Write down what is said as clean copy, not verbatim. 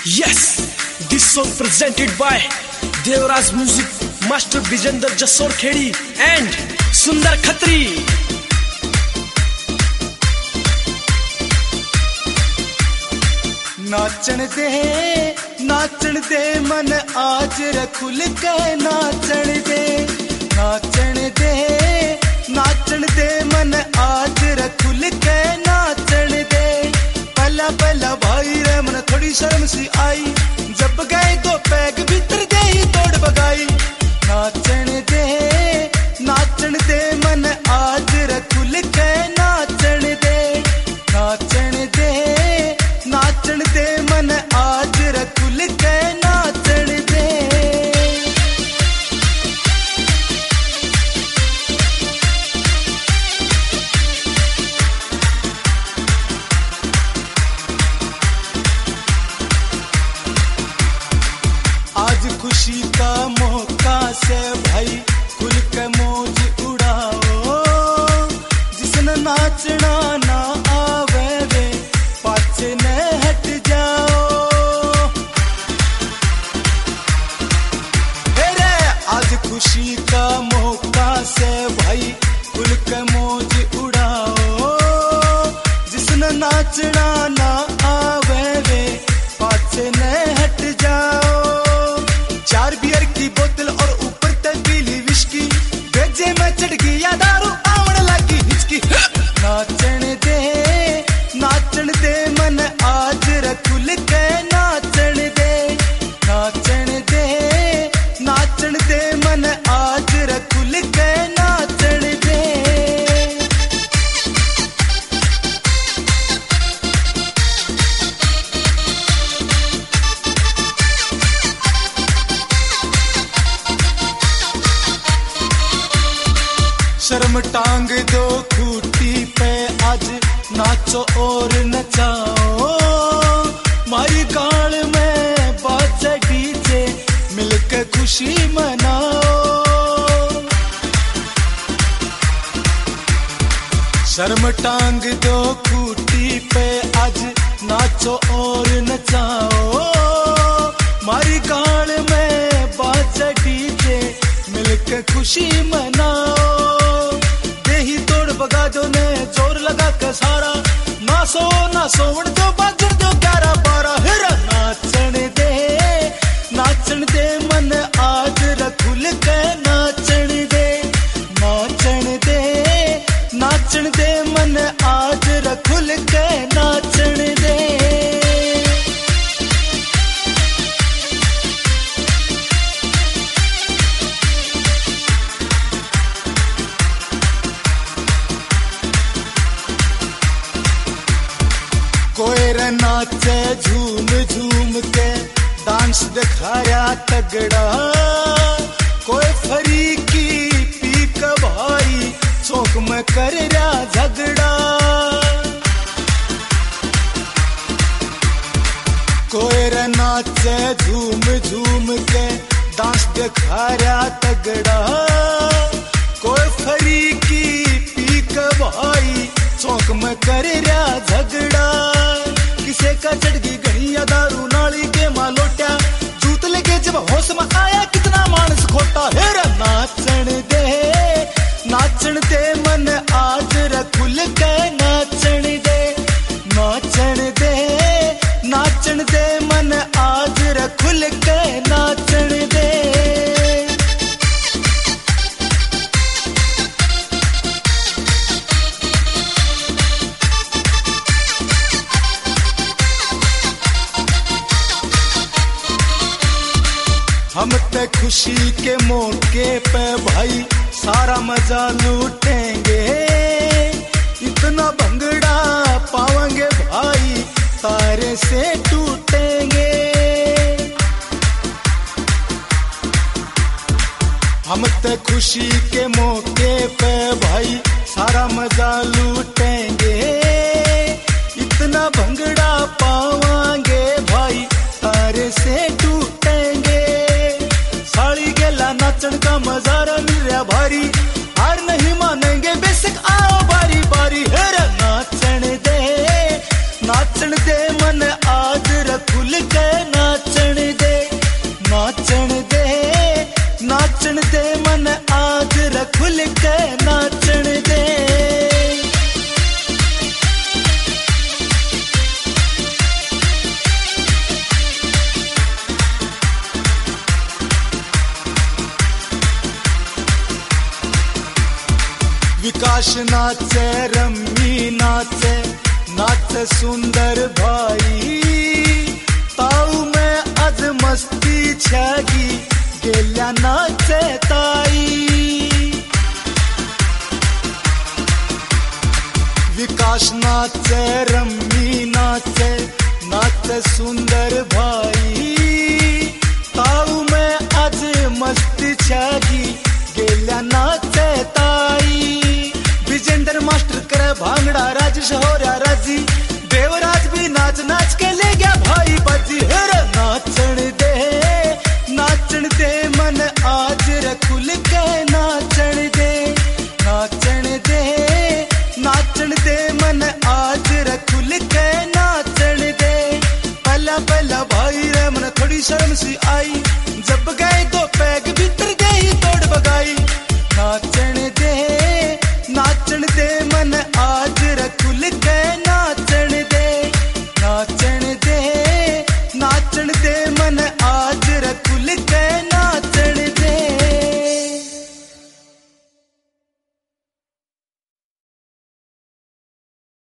Yes, this song presented by Devraj Music Master Bijender Jasor Khedi and Sundar Khatri. नाचण दे मन आज रे खुल के नाचण दे मन आज रे खुल के नाचण दे। पहला पहला भाई रे मन थोड़ी शर्म सी आई, जब गए तो पैग भीतर दे ही तोड़ बगाई। नाचण दे मन आज रे खुल के नाचण दे मन आज रे खुल के नाचण दे। आज खुशी का मौका से भाई खुल के मौज उड़ाओ, जिसने नाचना ना आवे वे पाछे न हट जाओ। आज खुशी का मौका से भाई खुल के मौज उड़ाओ, जिसने नाचना ना आवे वे पाछे न हट जाओ। 4 बियर की बोतल और ऊपर तक पीली विस्की, भेजे में चढ़ गई या दारू आवण लगी हिचकी। नाचण दे मन आज रे खुल के नाचण दे मन आज रे खुल के नाचण दे। शर्म टांग दो खूटी पे आज नाचो और नचाओ, मारी गाल में बाजे डीजे मिलके खुशी मनाओ। शर्म टांग दो खूटी पे आज नाचो और नचाओ, मारी गाल में बाजे डीजे मिलके खुशी मनाओ। देही तोड़ बगा दो ने जोर लगा के सारा, नाचो वण दो बाजर दो 11-12। नाचण दे मन आज रे खुल के नाचण दे मन आज रे खुल के नाचण दे। कोई रे नाचे झूम झूम के डांस दिखाया तगड़ा, कोई फरीकी पी का भाई चौक में कर रहा झगड़ा। कोई रे नाचे झूम झूम के डांस दिखाया तगड़ा, कोई फरीकी पी का भाई चौक में कर रहा झगड़ा। किसे का चढ़ गई गणिया दारू नाली के मालोट्या, जूत लगे जब होश में आया कितना मानस खोटा। नाचण दे मन आज रे खुल के नाचण दे मन आज रे खुल के नाचण दे। हम ते खुशी के मौके पे भाई सारा मजा लूटेंगे, इतना भंगड़ा पावेंगे भाई तारे से टूटेंगे। हम ते खुशी के मौके पे भाई सारा मजा लूटेंगे, इतना भंगड़ा पावेंगे भाई तारे से टूटेंगे। साड़ी गेला नाचण का मजारा मिल रहा भारी, हार नहीं मानेंगे बेशक आओ बारी बारी। नाचण दे मन आज रे खुल के विकास नाचे, रम्मी नाचे, नाचे सुंदर भाई, ताऊ में आज मस्ती छगी, गेल्या नाचे ताई। विकास नाचे, रम्मी नाचे, नाचे सुंदर भाई, ताऊ में आज मस्ती छगी, गेल्या नाचे ताई। विजेंद्र मास्टर करे भांगड़ा, राजेश होर्या राजी, देवराज भी नाच नाच के ले गया भाई बाजी। हेरे नाचन दे मन आज रे खुल के नाचन दे, नाचन दे मन आज रे खुल के नाचन दे। पहला भाई रे मन थोड़ी शर्म सी आई, जब गए दो पैग